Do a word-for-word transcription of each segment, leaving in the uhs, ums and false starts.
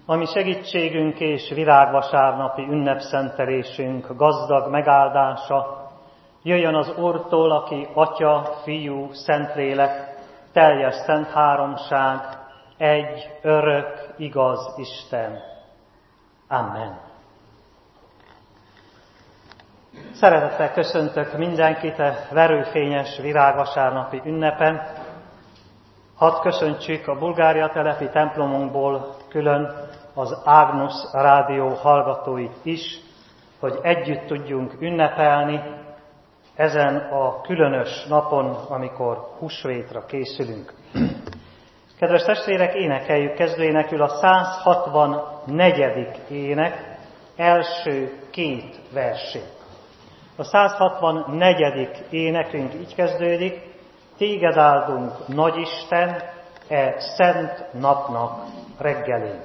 Ami segítségünk és virágvasárnapi ünnepszentelésünk gazdag megáldása, jöjjön az Úrtól, aki Atya, Fiú, Szentlélek, teljes szent háromság, egy, örök, igaz Isten. Amen. Szeretettel köszöntök mindenkit a verőfényes virágvasárnapi ünnepen. Hadd köszöntsük a Bulgária telepi templomunkból külön az Ágnus rádió hallgatóit is, hogy együtt tudjunk ünnepelni ezen a különös napon, amikor húsvétra készülünk. Kedves testvérek, énekeljük kezdőénekül a száz hatvannegyedik ének első két versét. A száz hatvannegyedik énekünk így kezdődik: Téged áldunk, Nagyisten, e szent napnak reggelén.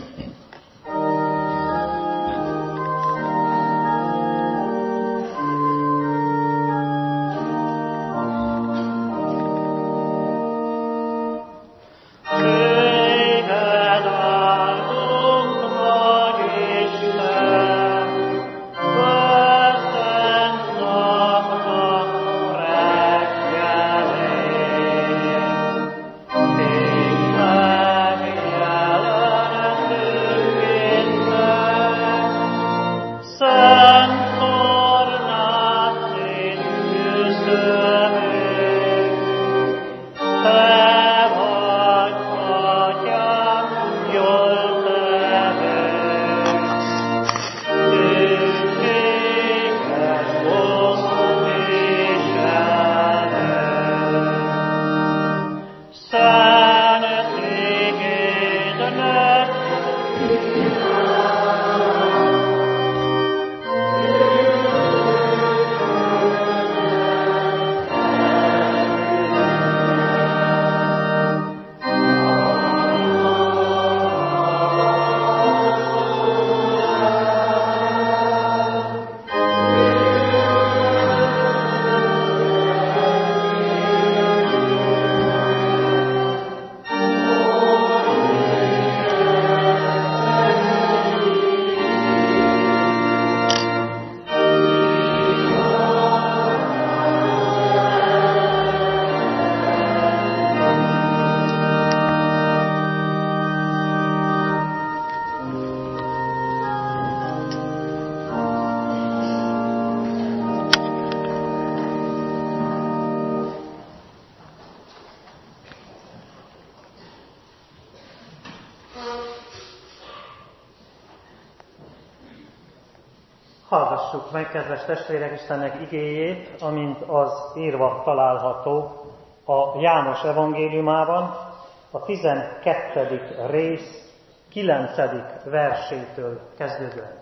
Hallgassuk meg, kedves testvérek, Istennek igéjét, amint az írva található a János evangéliumában, a tizenkettedik rész kilencedik versétől kezdődően.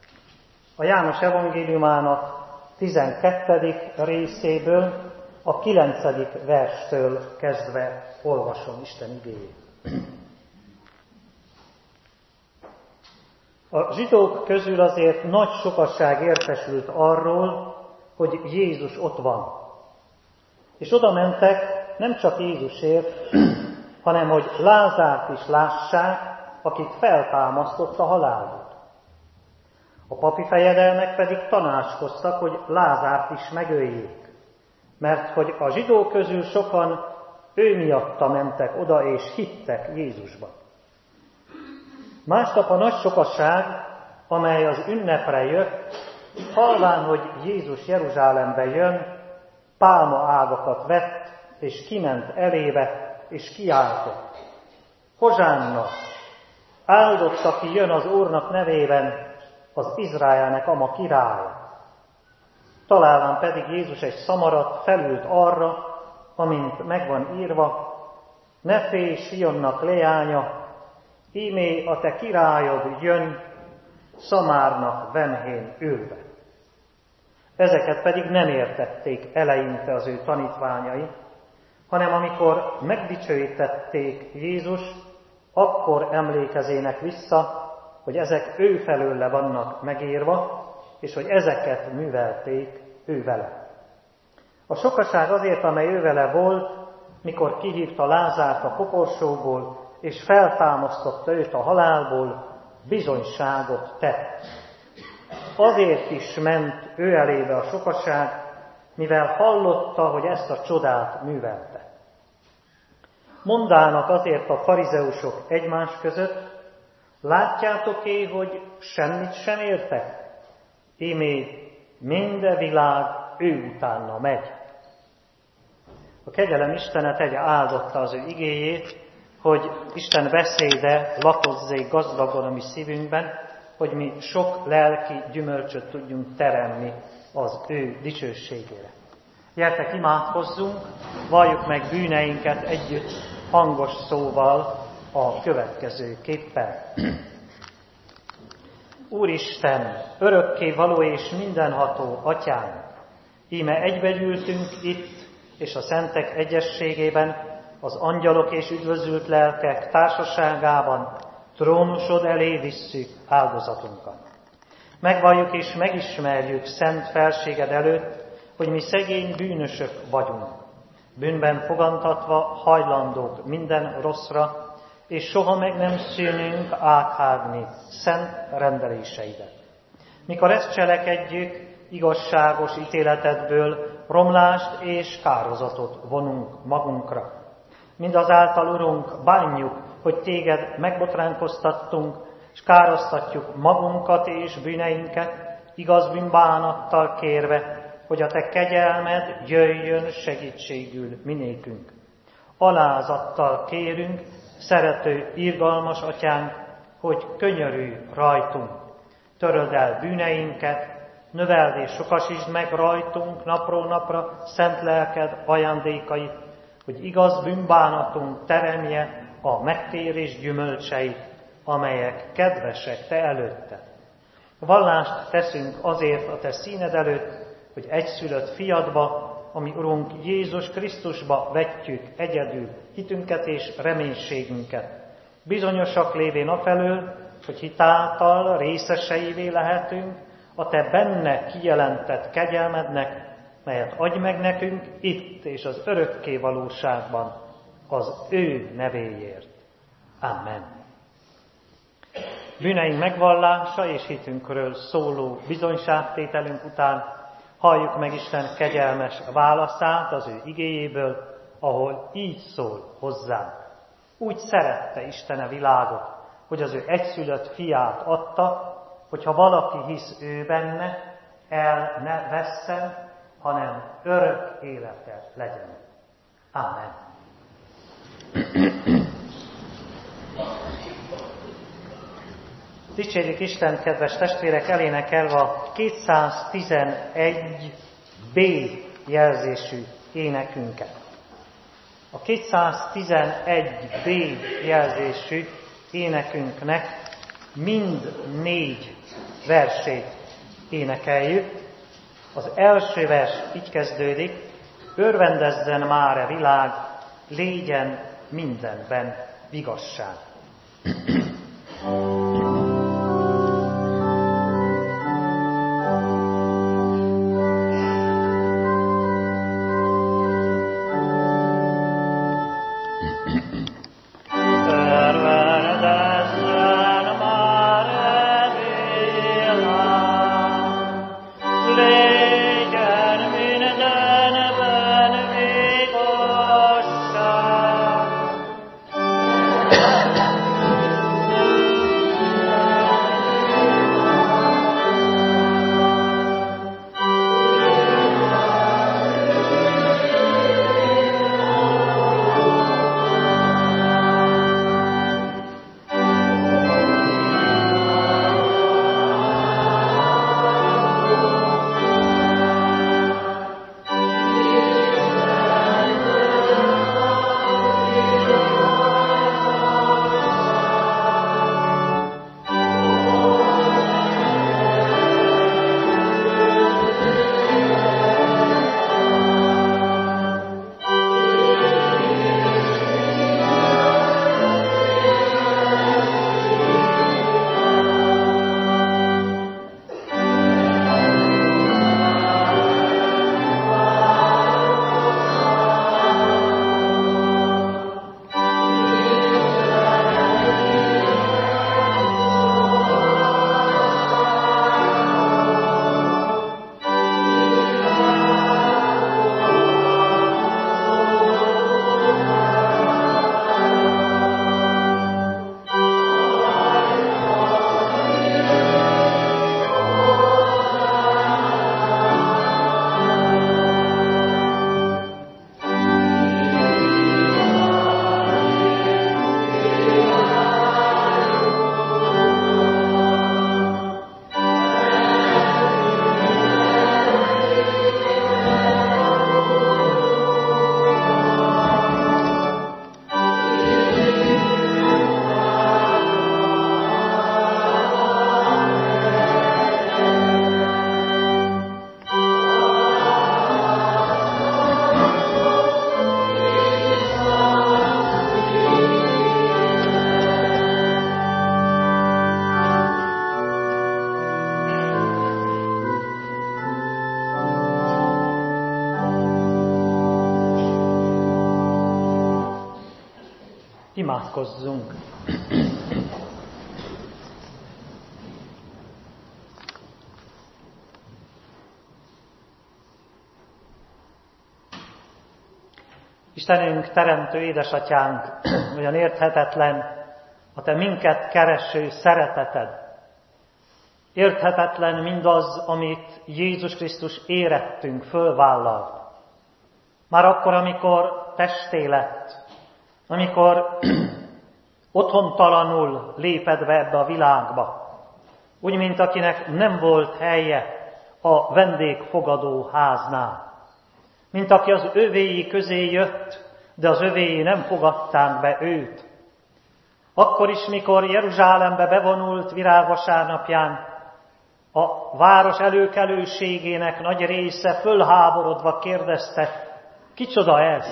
A János evangéliumának tizenkettedik részéből a kilencedik verstől kezdve olvasom Isten igéjét. A zsidók közül azért nagy sokaság értesült arról, hogy Jézus ott van. És oda mentek nem csak Jézusért, hanem hogy Lázárt is lássák, akit feltámasztott a halálból. A papi fejedelmek pedig tanácskoztak, hogy Lázárt is megöljék, mert hogy a zsidók közül sokan ő miatta mentek oda és hittek Jézusba. Másnap a nagy sokaság, amely az ünnepre jött, halván, hogy Jézus Jeruzsálembe jön, pálma ágakat vett, és kiment elébe, és kiáltott: Hozsánna! Áldott, aki jön az Úrnak nevében, az Izraelnek ama királya. Találván pedig Jézus egy szamarat felült arra, amint megvan írva: Ne félj, Sionnak leánya, ímé a te királyod jön, szamárnak vemhén ülve. Ezeket pedig nem értették eleinte az ő tanítványai, hanem amikor megdicsőítették Jézus, akkor emlékezének vissza, hogy ezek ő felőle vannak megírva, és hogy ezeket művelték ő vele. A sokaság azért, amely ő vele volt, mikor kihívta Lázárt a koporsóból, és feltámasztotta őt a halálból, bizonyságot tett. Azért is ment ő elébe a sokaság, mivel hallotta, hogy ezt a csodát művelte. Mondának azért a farizeusok egymás között, látjátok-é, hogy semmit sem értek? Ímé minden világ ő utána megy. A kegyelem Istene tegye áldotta az ő igéjét, hogy Isten beszéde lakozzék gazdagon a mi szívünkben, hogy mi sok lelki gyümölcsöt tudjunk teremni az ő dicsőségére. Gyertek, imádkozzunk, valljuk meg bűneinket együtt hangos szóval a következőképpen. Úristen, örökké való és mindenható Atyánk, íme egybegyűltünk itt, és a szentek egyességében, az angyalok és üdvözült lelkek társaságában trónusod elé visszük áldozatunkat. Megvalljuk és megismerjük szent felséged előtt, hogy mi szegény bűnösök vagyunk, bűnben fogantatva hajlandók minden rosszra, és soha meg nem szűnünk áthágni szent rendeléseidet. Mikor ezt cselekedjük, igazságos ítéletedből romlást és kározatot vonunk magunkra. Mindazáltal, Urunk, bánjuk, hogy téged megbotránkoztattunk, és károsztatjuk magunkat és bűneinket, igaz bűnbánattal kérve, hogy a te kegyelmed jöjjön segítségül minékünk. Alázattal kérünk, szerető, irgalmas Atyánk, hogy könyörülj rajtunk. Töröld el bűneinket, növeld és sokasítsd meg rajtunk napról napra szent lelked ajándékait, hogy igaz bűnbánatunk teremje a megtérés gyümölcseit, amelyek kedvesek te előtted. Vallást teszünk azért a te színed előtt, hogy egyszülött fiadba, ami Urunk Jézus Krisztusba vetjük egyedül hitünket és reménységünket. Bizonyosak lévén afelől, hogy hitáltal részeseivé lehetünk a te benne kijelentett kegyelmednek, melyet adj meg nekünk itt és az örökké valóságban, az ő nevéért. Amen. Bűneink megvallása és hitünkről szóló bizonyságtételünk után halljuk meg Isten kegyelmes válaszát az ő igéjéből, ahol így szól hozzánk. Úgy szerette Isten a világot, hogy az ő egyszülött fiát adta, hogyha valaki hisz ő benne, el ne vesszen, hanem örök élete legyen. Amen. Dicsérjük Isten, kedves testvérek, elénekelve a kétszáztizenegy bé jelzésű énekünket. A kétszáztizenegy bé jelzésű énekünknek mind négy versét énekeljük. Az első vers így kezdődik: örvendezzen már a világ, légyen mindenben vigasság. Amen. Imádkozzunk! Istenünk, teremtő édesatyánk, olyan érthetetlen a te minket kereső szereteted. Érthetetlen mindaz, amit Jézus Krisztus érettünk fölvállalt. Már akkor, amikor testé lett, amikor otthontalanul lépett be ebbe a világba, úgy, mint akinek nem volt helye a vendégfogadó háznál. Mint aki az övéi közé jött, de az övéi nem fogadták be őt. Akkor is, mikor Jeruzsálembe bevonult virágvasárnapján, a város előkelőségének nagy része fölháborodva kérdezte, kicsoda ez?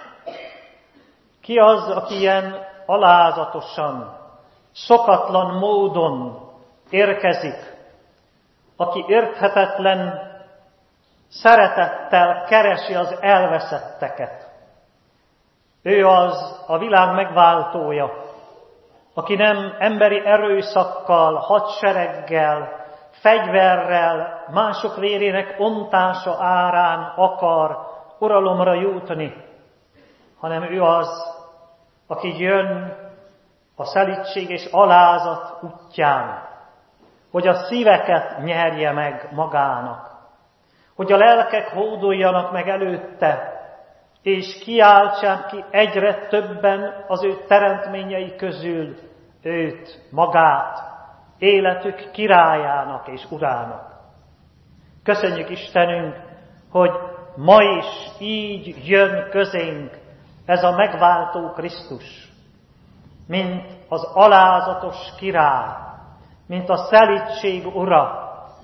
Ki az, aki ilyen alázatosan, szokatlan módon érkezik, aki érthetetlen szeretettel keresi az elveszetteket? Ő az a világ megváltója, aki nem emberi erőszakkal, hadsereggel, fegyverrel, mások vérének ontása árán akar uralomra jutni, hanem ő az, aki jön a szelídség és alázat útján, hogy a szíveket nyerje meg magának, hogy a lelkek hódoljanak meg előtte, és kiáltsák ki egyre többen az ő teremtményei közül őt, magát, életük királyának és urának. Köszönjük Istenünk, hogy ma is így jön közénk ez a megváltó Krisztus, mint az alázatos király, mint a szelídség ura,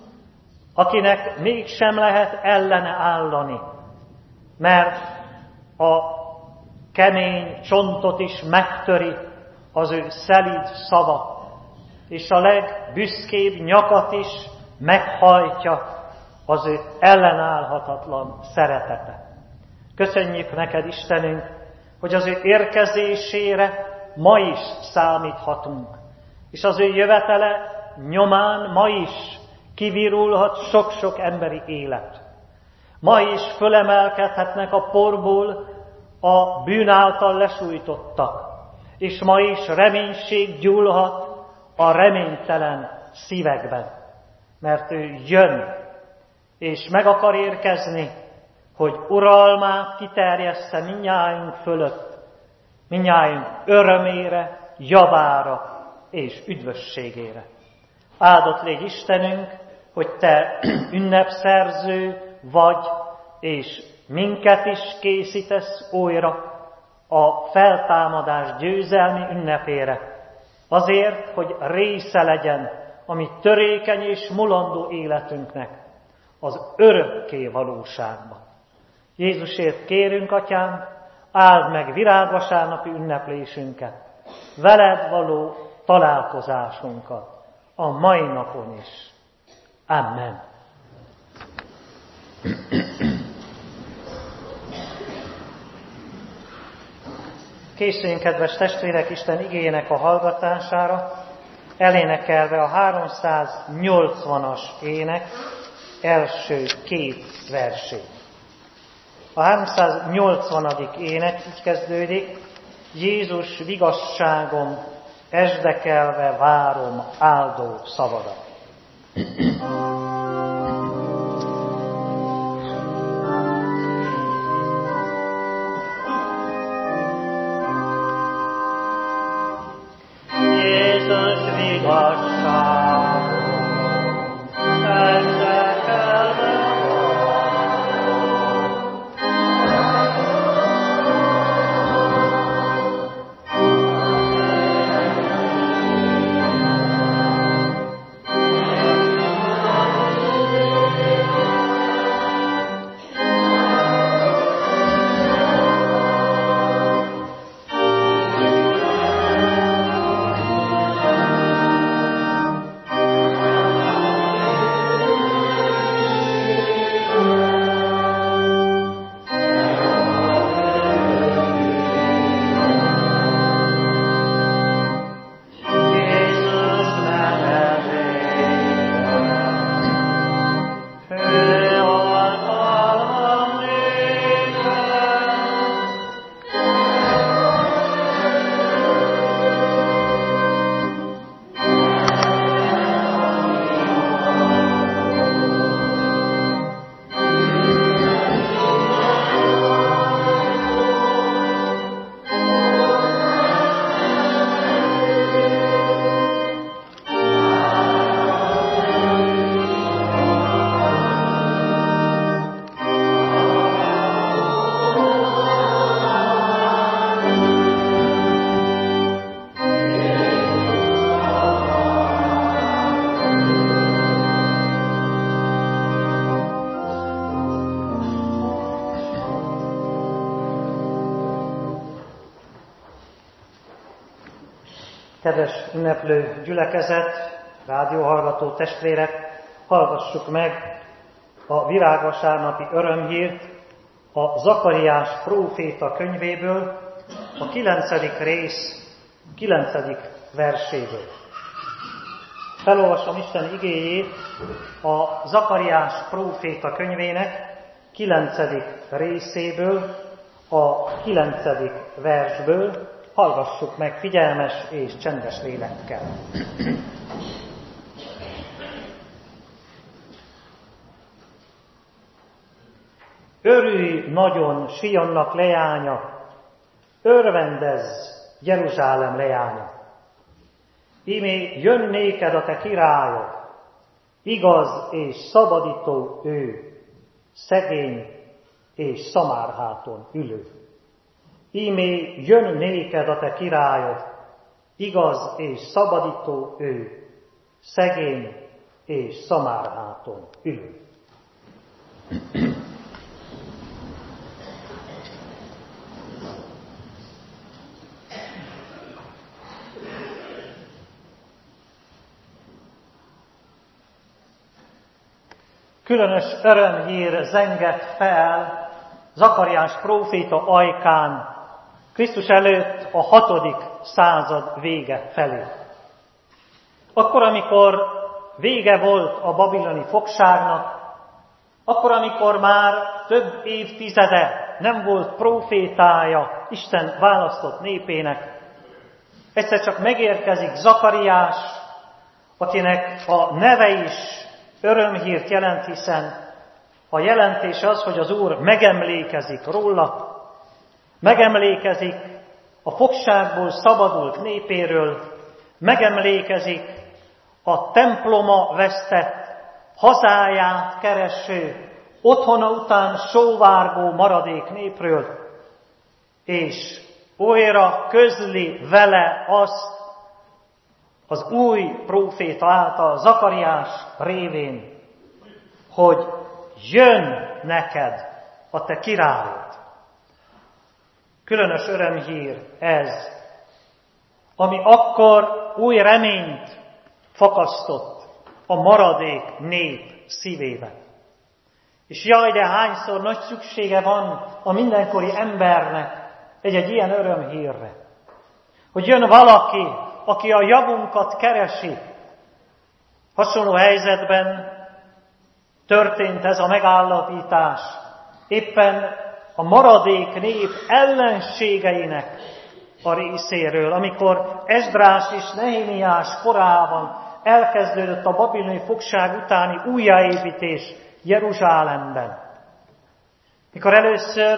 akinek mégsem lehet ellene állani, mert a kemény csontot is megtöri az ő szelíd szava, és a legbüszkébb nyakat is meghajtja az ő ellenállhatatlan szeretete. Köszönjük neked, Istenünk, hogy az ő érkezésére ma is számíthatunk, és az ő jövetele nyomán ma is kivirulhat sok-sok emberi élet. Ma is fölemelkedhetnek a porból a bűn által lesújtottak, és ma is reménység gyúlhat a reménytelen szívekben, mert ő jön, és meg akar érkezni, hogy uralmát kiterjessze mindnyájunk fölött, mindnyájunk örömére, javára és üdvösségére. Áldott légy Istenünk, hogy te ünnepszerző vagy, és minket is készítesz újra a feltámadás győzelmi ünnepére, azért, hogy része legyen a mi törékeny és mulandó életünknek az örökké valóságban. Jézusért kérünk, Atyám, áld meg virágvasárnapi ünneplésünket, veled való találkozásunkat a mai napon is. Amen. Készüljünk, kedves testvérek, Isten igéjének a hallgatására, elénekelve a háromszáznyolcvanas ének első két versét. A háromszáznyolcvanadik ének így kezdődik: Jézus vigasságom, esdekelve várom áldó szavadat. Jézus vigasságom, esdekelve Kedves ünneplő gyülekezet, rádióhallgató testvérek, hallgassuk meg a virágvasárnapi örömhírt a Zakariás próféta könyvéből, a kilencedik rész kilencedik verséből. Felolvasom Isten igéjét a Zakariás próféta könyvének kilencedik részéből, a kilencedik versből. Hallgassuk meg figyelmes és csendes lélekkel. Örülj nagyon Sionnak leánya, örvendezz Jeruzsálem leánya. Íme jön néked a te királyod, igaz és szabadító ő, szegény és szamárháton ülő. Íme jön néked a te királyod, igaz és szabadító ő, szegény és szamárháton ülő. Különös örömhír zengett fel Zakariás próféta ajkán Krisztus előtt a hatodik század vége felé. Akkor, amikor vége volt a babiloni fogságnak, akkor, amikor már több évtizede nem volt prófétája Isten választott népének, egyszer csak megérkezik Zakariás, akinek a neve is örömhírt jelent, hiszen a jelentés az, hogy az Úr megemlékezik róla, megemlékezik a fogságból szabadult népéről, megemlékezik a temploma vesztett, hazáját kereső, otthona után sóvárgó maradék népről, és újra közli vele azt az új próféta által, Zakariás révén, hogy jön neked a te királyod. Különös örömhír ez, ami akkor új reményt fakasztott a maradék nép szívébe. És jaj, de hányszor nagy szüksége van a mindenkori embernek egy-egy ilyen örömhírre. Hogy jön valaki, aki a javunkat keresi. Hasonló helyzetben történt ez a megállapítás éppen a maradék nép ellenségeinek a részéről, amikor Esdrás és Nehémiás korában elkezdődött a babiloni fogság utáni újjáépítés Jeruzsálemben. Mikor először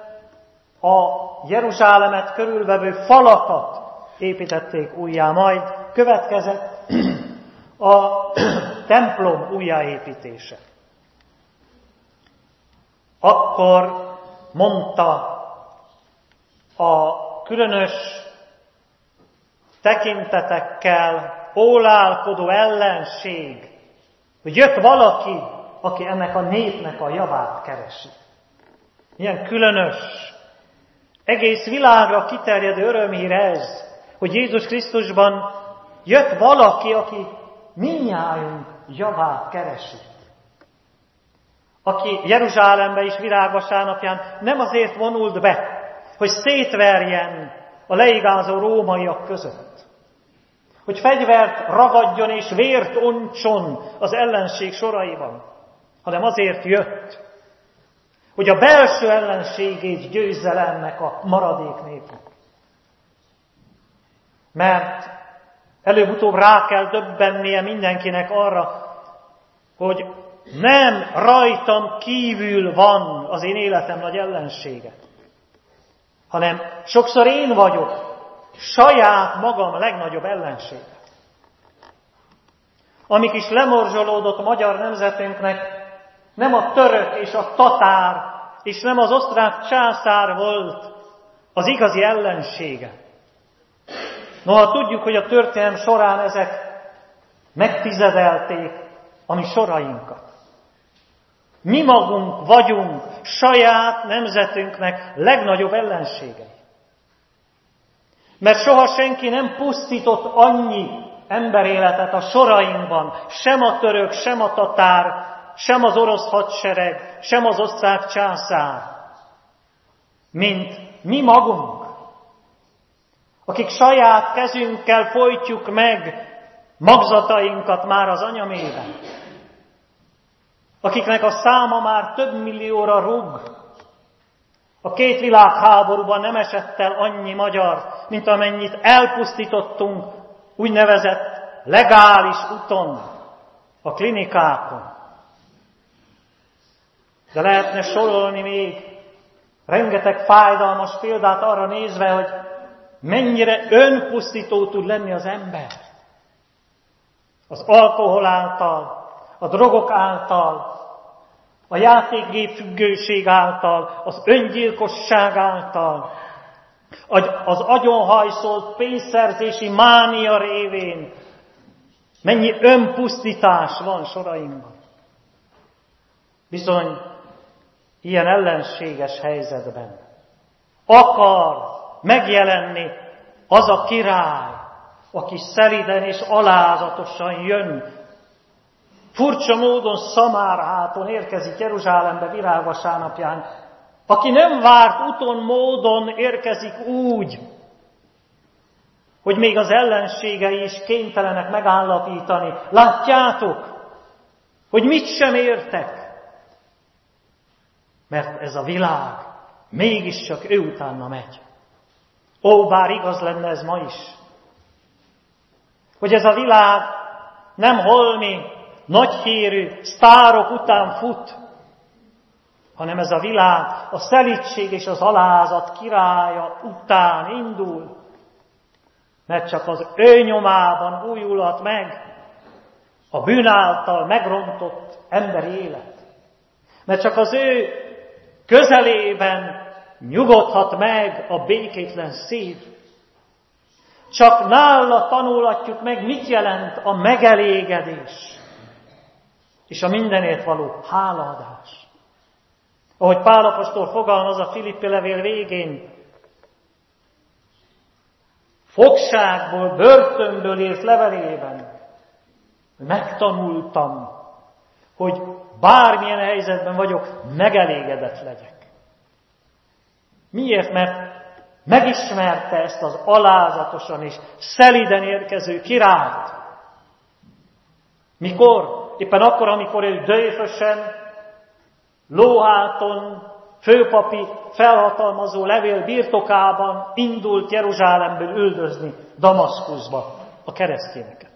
a Jeruzsálemet körülvevő falakat építették újjá, majd következett a templom újjáépítése. Akkor mondta a különös tekintetekkel ólálkodó ellenség, hogy jött valaki, aki ennek a népnek a javát keresi. Milyen különös, egész világra kiterjedő örömhír ez, hogy Jézus Krisztusban jött valaki, aki mindnyájunk javát keresi. Aki Jeruzsálembe is virágvasárnapján nem azért vonult be, hogy szétverjen a leigázó rómaiak között, hogy fegyvert ragadjon és vért ontson az ellenség soraiban, hanem azért jött, hogy a belső ellenségét győzze le ennek a maradék népnek. Mert előbb-utóbb rá kell döbbennie mindenkinek arra, hogy nem rajtam kívül van az én életem nagy ellensége, hanem sokszor én vagyok saját magam legnagyobb ellensége. Amik is lemorzsolódott a magyar nemzetünknek, nem a török és a tatár, és nem az osztrák császár volt az igazi ellensége. Noha tudjuk, hogy a történelem során ezek megtizedelték a mi sorainkat. Mi magunk vagyunk saját nemzetünknek legnagyobb ellenségei. Mert soha senki nem pusztított annyi emberéletet a sorainkban, sem a török, sem a tatár, sem az orosz hadsereg, sem az osztrák császár, mint mi magunk, akik saját kezünkkel folytjuk meg magzatainkat már az anyamében, akiknek a száma már több millióra rúg. A két világháborúban nem esett el annyi magyar, mint amennyit elpusztítottunk úgynevezett legális úton, a klinikákon. De lehetne sorolni még rengeteg fájdalmas példát arra nézve, hogy mennyire önpusztító tud lenni az ember. Az alkohol által, a drogok által, a játékgép függőség által, az öngyilkosság által, az agyonhajszolt pénzszerzési mánia révén. Mennyi önpusztítás van sorainkban. Bizony, ilyen ellenséges helyzetben akar megjelenni az a király, aki szeliden és alázatosan jön. Furcsa módon Szamárháton érkezik Jeruzsálembe virágvasárnapján, aki nem várt úton, módon érkezik úgy, hogy még az ellenségei is kénytelenek megállapítani. Látjátok, hogy mit sem értek, mert ez a világ mégiscsak ő utána megy. Ó, bár igaz lenne ez ma is, hogy ez a világ nem holmi, nagyhírű sztárok után fut, hanem ez a világ a szelídség és az alázat királya után indul, mert csak az ő nyomában újulhat meg a bűn által megrontott emberi élet. Mert csak az ő közelében nyugodhat meg a békétlen szív. Csak nála tanulhatjuk meg, mit jelent a megelégedés és a mindenért való hálaadás. Ahogy Pál apostol fogalmaz a Filippi levél végén, fogságból, börtönből írt levelében, megtanultam, hogy bármilyen helyzetben vagyok, megelégedett legyek. Miért? Mert megismerte ezt az alázatosan és szeliden érkező királyt. Mikor? Éppen akkor, amikor ő dőfösen, lóháton, főpapi felhatalmazó levél birtokában indult Jeruzsálemből üldözni Damaszkuszba a keresztényeket.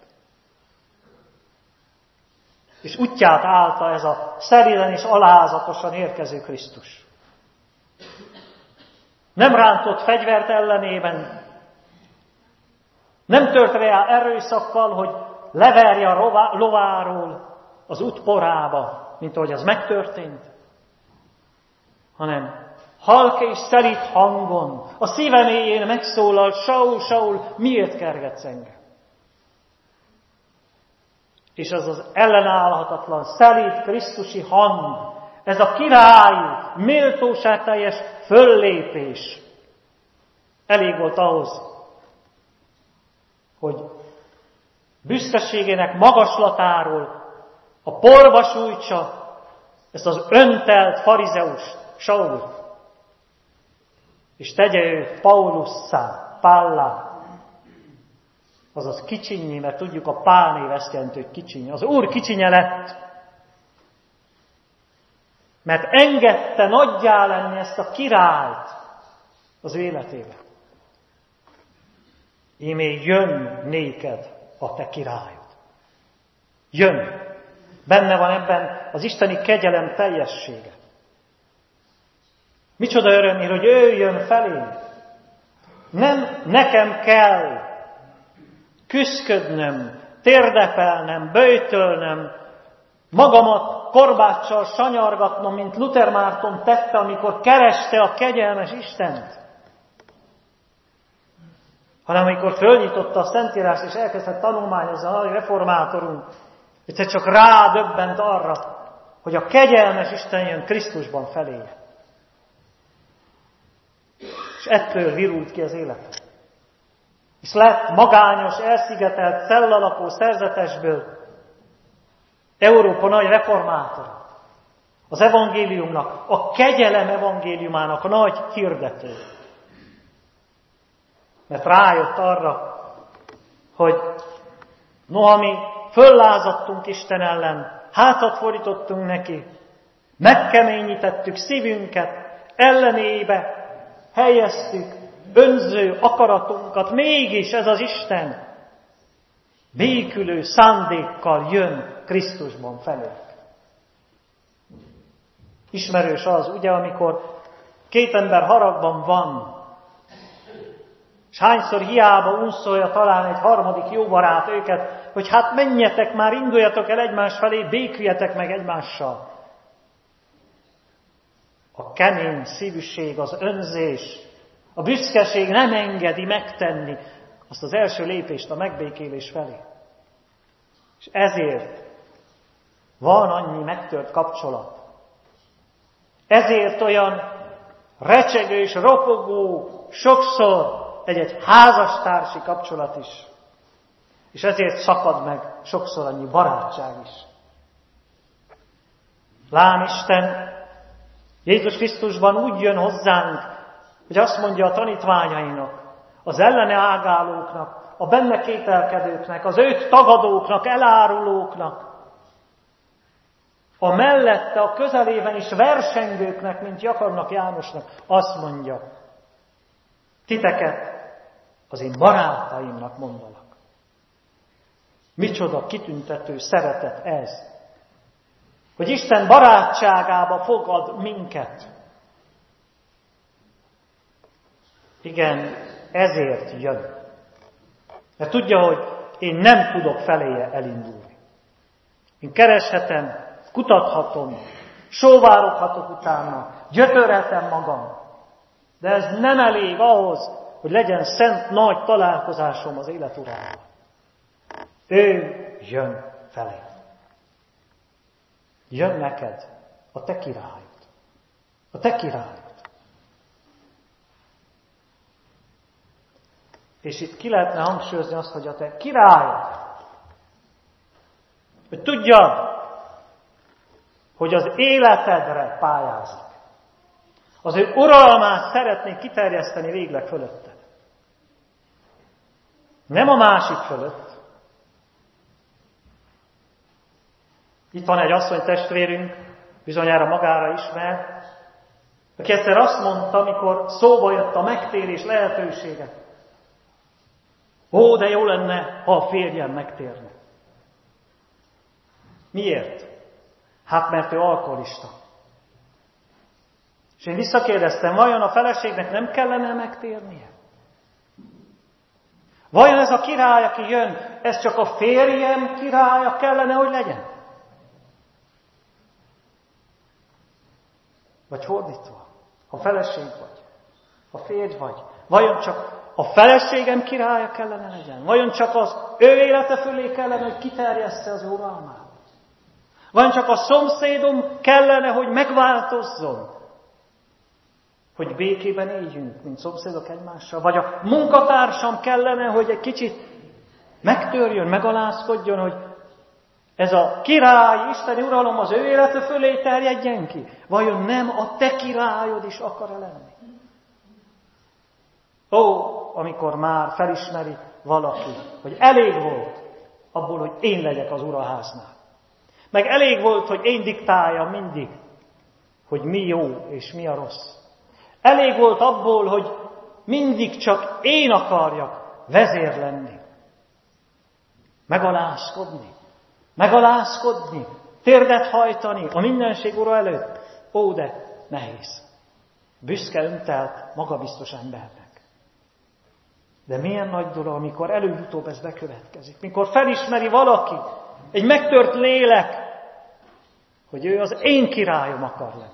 És útját állta ez a szeliden és alázatosan érkező Krisztus. Nem rántott fegyvert ellenében, nem tört rá erőszakkal, hogy leverje a lováról az út porába, mint ahogy az megtörtént, hanem halk és szelíd hangon, a szíve mélyén megszólal, Saul, Saul, miért kergetsz engem? És az az ellenállhatatlan, szelíd krisztusi hang, ez a király, méltóságteljes föllépés elég volt ahhoz, hogy büszkeségének magaslatáról a porba sújtsa ezt az öntelt farizeust, Sault, és tegye őt Paulusszá, Pállá, azaz kicsinyé, mert tudjuk, a Pál név ezt jelenti, hogy kicsiny. Az Úr kicsinye lett, mert engedte nagyjá lenni ezt a királyt az ő életébe. Ímé jön néked a te királyod. Jön. Benne van ebben az isteni kegyelem teljessége. Micsoda öröm, hogy ő jön felém. Nem nekem kell küszködnöm, térdepelnem, böjtölnöm, magamat korbáccsal sanyargatnom, mint Luther Márton tette, amikor kereste a kegyelmes Istent. Hanem amikor fölnyitotta a Szentírást és elkezdett tanulmányozni a nagy reformátorunk, egyszer csak rádöbbent arra, hogy a kegyelmes Isten jön Krisztusban feléje. És ettől virult ki az élete. És lett magányos, elszigetelt, cellalakó szerzetesből Európa nagy reformátora. Az evangéliumnak, a kegyelem evangéliumának a nagy hirdető. Mert rájött arra, hogy noha mi föllázadtunk Isten ellen, hátat fordítottunk neki, megkeményítettük szívünket, ellenébe helyeztük önző akaratunkat, mégis ez az Isten békülő szándékkal jön Krisztusban felőlük. Ismerős az, ugye, amikor két ember haragban van, és hányszor hiába unszolja talán egy harmadik jó barát őket, hogy hát menjetek már, induljatok el egymás felé, béküljetek meg egymással. A kemény szívűség, az önzés, a büszkeség nem engedi megtenni azt az első lépést a megbékélés felé. És ezért van annyi megtört kapcsolat. Ezért olyan recsegő és ropogó sokszor egy-egy házastársi kapcsolat is. És ezért szakad meg sokszor annyi barátság is. Lám Isten Jézus Krisztusban úgy jön hozzánk, hogy azt mondja a tanítványainak, az ellene ágálóknak, a benne kételkedőknek, az őt tagadóknak, elárulóknak, a mellette, a közelében is versengőknek, mint Jakabnak, Jánosnak, azt mondja, titeket az én barátaimnak mondalak. Micsoda kitüntető szeretet ez, hogy Isten barátságába fogad minket. Igen, ezért jön. Mert tudja, hogy én nem tudok feléje elindulni. Én kereshetem, kutathatom, sóvároghatok utána, gyötörhetem magam. De ez nem elég ahhoz, hogy legyen szent nagy találkozásom az élet Urával. Ő jön felé. Jön neked a te királyod. A te királyod. És itt ki lehetne hangsúlyozni azt, hogy a te királyod. Hogy tudjad, hogy az életedre pályázik. Az ő uralmát szeretnék kiterjeszteni végleg fölötted. Nem a másik fölött. Itt van egy asszony testvérünk, bizonyára magára ismer, aki egyszer azt mondta, amikor szóba jött a megtérés lehetősége. Ó, de jó lenne, ha a férjem megtérne. Miért? Hát mert ő alkoholista. És én visszakérdeztem, vajon a feleségnek nem kellene megtérnie? Vajon ez a király, aki jön, ez csak a férjem királya kellene, hogy legyen? Vagy fordítva, ha feleség vagy, ha férj vagy, vajon csak a feleségem királya kellene legyen? Vajon csak az ő élete fölé kellene, hogy kiterjessze az uralmát? Vajon csak a szomszédom kellene, hogy megváltozzon? Hogy békében éljünk, mint szomszédok egymással? Vagy a munkatársam kellene, hogy egy kicsit megtörjön, megalázkodjon, hogy ez a király, isteni uralom az ő élete fölé terjedjen ki? Vajon nem a te királyod is akar lenni? Ó, amikor már felismeri valaki, hogy elég volt abból, hogy én legyek az uraháznál. Meg elég volt, hogy én diktáljam mindig, hogy mi jó és mi a rossz. Elég volt abból, hogy mindig csak én akarjak vezér lenni. Megalázkodni. Megalázkodni. Térdet hajtani a mindenség ura előtt. Ó, de nehéz. Büszke öntelt, magabiztos embernek. De milyen nagy dolog, amikor előbb-utóbb ez bekövetkezik. Mikor felismeri valaki, egy megtört lélek, hogy ő az én királyom akar lenni.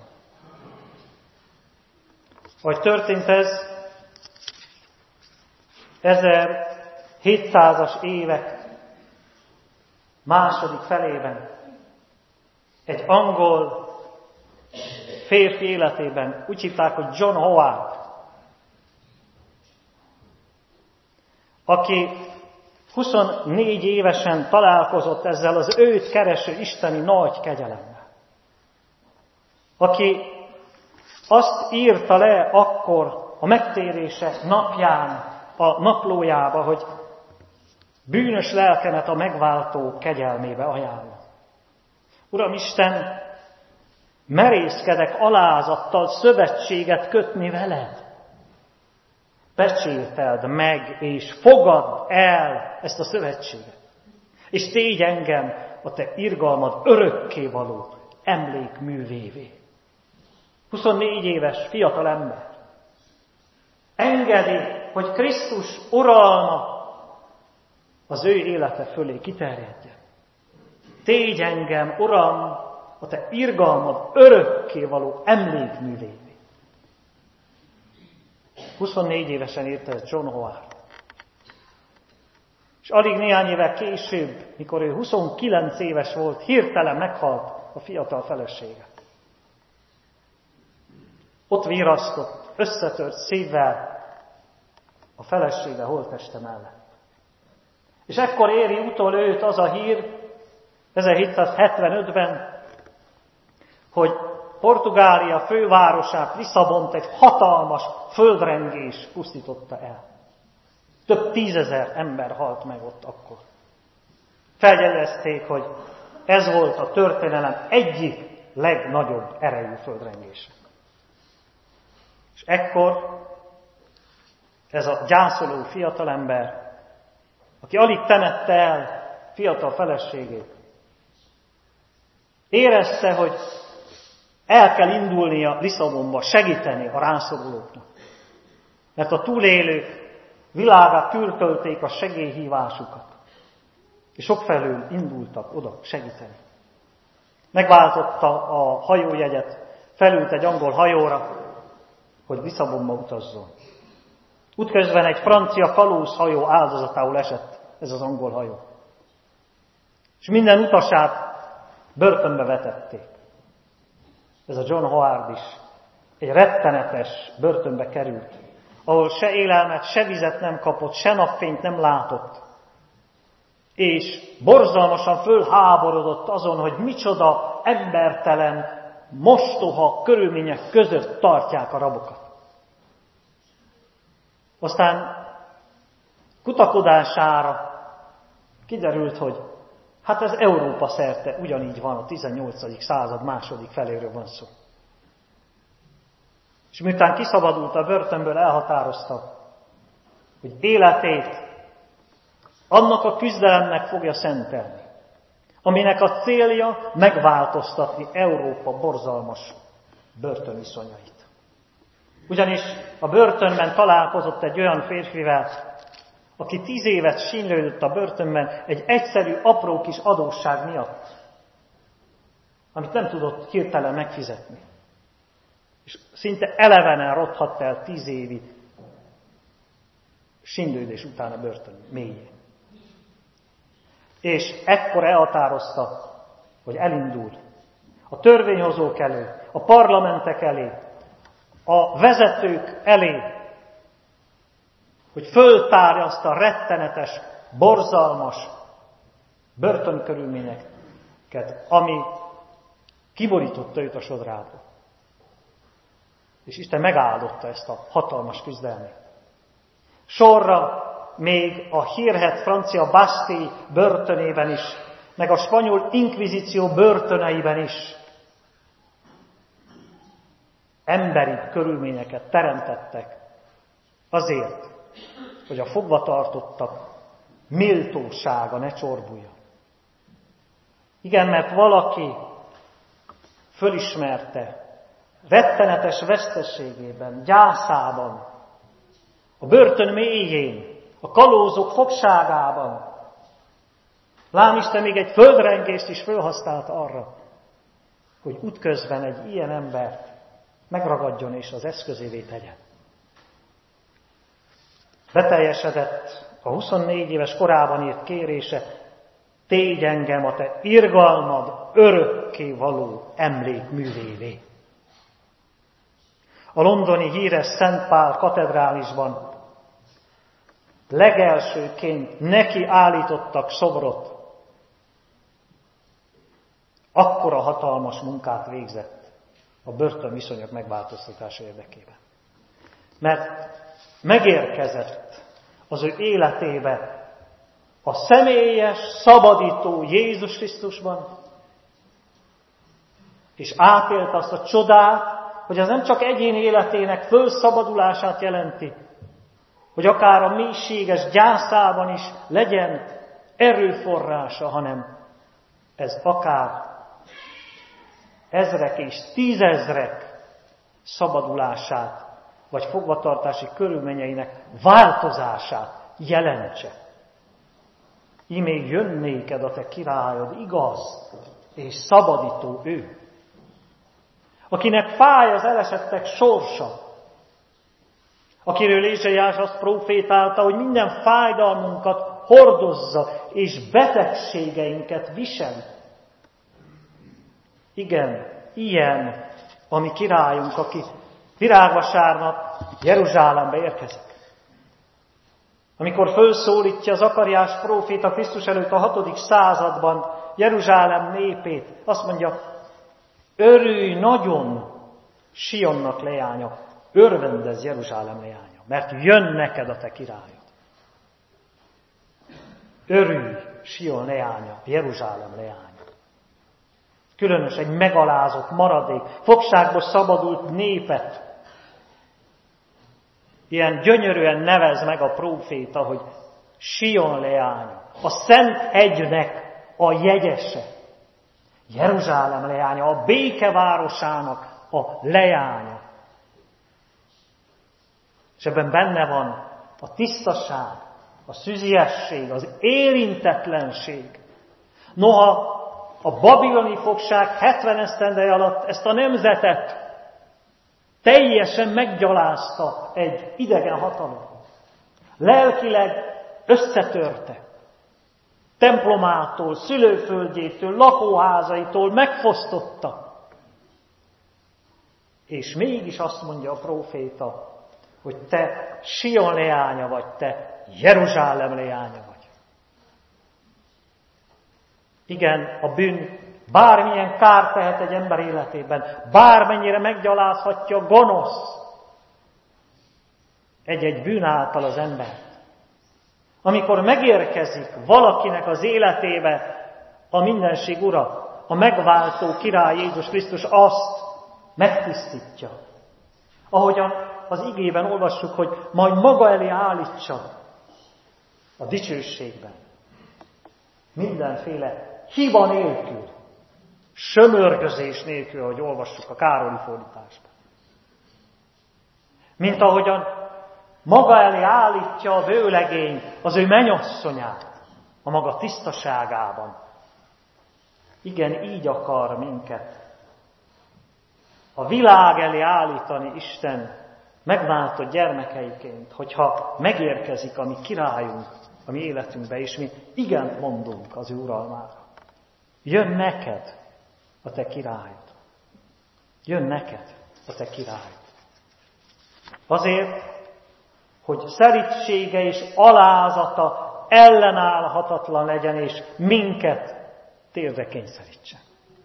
Ahogy történt ez ezerhétszázas évek második felében, egy angol férfi életében, úgy hívták, hogy John Howard. aki huszonnégy évesen találkozott ezzel az őt kereső isteni nagy kegyelemmel. Aki azt írta le akkor a megtérése napján, a naplójába, hogy bűnös lelkemet a megváltó kegyelmébe ajánlom. Uram Isten, merészkedek alázattal szövetséget kötni veled. Pecsételd meg, és fogadd el ezt a szövetséget. És tégy engem a te irgalmad örökkévaló emlékművévé. huszonnégy éves fiatal ember. Engedi, hogy Krisztus uralma az ő élete fölé kiterjedjen. Tégy engem, Uram, a te irgalmad örökkévaló emlékművévé. huszonnégy évesen írta ez John Howard. És alig néhány évvel később, mikor ő huszonkilenc éves volt, hirtelen meghalt a fiatal felesége. Ott virasztott, összetört szívvel a felesége holtteste mellett. És ekkor éri utol őt az a hír, ezerhétszázhetvenötben, hogy Portugália fővárosát, Lisszabont egy hatalmas földrengés pusztította el. Több tízezer ember halt meg ott akkor. Feljegyezték, hogy ez volt a történelem egyik legnagyobb erejű földrengése. És ekkor ez a gyászoló fiatalember, aki alig temette el fiatal feleségét, érezte, hogy el kell indulnia Lisszabonba segíteni a rászorulóknak. Mert a túlélők világát tűrtölték a segélyhívásukat. És sokfelől indultak oda segíteni. Megváltotta a hajójegyet, felült egy angol hajóra, hogy Lisszabonba utazzon. Útközben egy francia kalózhajó áldozatául esett ez az angol hajó. És minden utasát börtönbe vetették. Ez a John Howard is egy rettenetes börtönbe került, ahol se élelmet, se vizet nem kapott, se napfényt nem látott. És borzalmasan fölháborodott azon, hogy micsoda embertelen, mostoha körülmények között tartják a rabokat. Aztán kutakodására kiderült, hogy hát ez Európa szerte ugyanígy van, a tizennyolcadik század második feléről van szó. És miután kiszabadult a börtönből, elhatározta, hogy életét annak a küzdelemnek fogja szentelni, aminek a célja megváltoztatni Európa borzalmas börtönviszonyait. Ugyanis a börtönben találkozott egy olyan férfivel, aki tíz évet sínlődött a börtönben egy egyszerű, apró kis adósság miatt, amit nem tudott hirtelen megfizetni. És szinte elevenen rothadt el tíz évi sínlődés után a börtön mélyén. És ekkor elhatározta, hogy elindul a törvényhozók elé, a parlamentek elé, a vezetők elé, hogy föltárja azt a rettenetes, borzalmas börtönkörülményeket, ami kiborította őt a sodrából. És Isten megáldotta ezt a hatalmas küzdelmét. Sorra még a hírhedt francia Bastille börtönében is, meg a spanyol inkvizíció börtöneiben is emberi körülményeket teremtettek azért, hogy a fogvatartottak méltósága ne csorbuljon. Igen, mert valaki fölismerte rettenetes veszteségében, gyászában, a börtön mélyén, a kalózok fogságában. Lám Isten még egy földrengést is felhasznált arra, hogy útközben egy ilyen embert megragadjon és az eszközévé tegyen. Beteljesedett a huszonnégy éves korában írt kérése, tégy engem a te irgalmad örökké való emlékművévé. A londoni híres Szent Pál katedrálisban legelsőként neki állítottak szobrot, akkora hatalmas munkát végzett a börtönviszonyok megváltoztatása érdekében. Mert megérkezett az ő életébe a személyes, szabadító Jézus Krisztusban, és átélt azt a csodát, hogy ez nem csak egyén életének fölszabadulását jelenti, hogy akár a mélységes gyászában is legyen erőforrása, hanem ez akár ezrek és tízezrek szabadulását, vagy fogvatartási körülményeinek változását jelentse. Imé jön néked a te királyod, igaz, és szabadító ő, akinek fáj az elesettek sorsa, akiről Ézsaiás azt profétálta, hogy minden fájdalmunkat hordozza, és betegségeinket viseli. Igen, ilyen a mi királyunk, aki virágvasárnap Jeruzsálembe érkezik. Amikor fölszólítja Zakariás próféta Krisztus előtt a hatodik században Jeruzsálem népét, azt mondja, örülj nagyon Sionnak leánya, örvendezz Jeruzsálem leánya, mert jön neked a te királyod. Örülj Sion leánya, Jeruzsálem leánya. Különös egy megalázott maradék, fogságból szabadult népet. Ilyen gyönyörűen nevez meg a próféta, hogy Sion leánya, a Szent hegynek a jegyese. Jeruzsálem leánya, a békevárosának a leánya. És ebben benne van a tisztaság, a szüziesség, az érintetlenség. Noha a babiloni fogság hetven esztendeje alatt ezt a nemzetet teljesen meggyalázta egy idegen hatalom. Lelkileg összetörte. Templomától, szülőföldjétől, lakóházaitól megfosztotta. És mégis azt mondja a próféta, hogy te Sion leánya vagy, te Jeruzsálem leánya vagy. Igen, a bűn bármilyen kárt tehet egy ember életében, bármennyire meggyalázhatja a gonosz egy-egy bűn által az embert. Amikor megérkezik valakinek az életébe a mindenség ura, a megváltó király Jézus Krisztus, azt megtisztítja. Ahogyan az igében olvassuk, hogy majd maga elé állítsa a dicsőségben. Mindenféle hiba nélkül, sömörgözés nélkül, ahogy olvassuk a Károli fordításban. Mint ahogyan maga elé állítja a vőlegény az ő mennyasszonyát a maga tisztaságában. Igen, így akar minket a világ elé állítani Isten megváltott gyermekeiként, hogyha megérkezik a mi királyunk a mi életünkbe, és mi igent mondunk az ő uralmára. Jön neked a te királyod. Jön neked a te királyod. Azért, hogy szelídsége és alázata ellenállhatatlan legyen, és minket térdre kényszerítsen.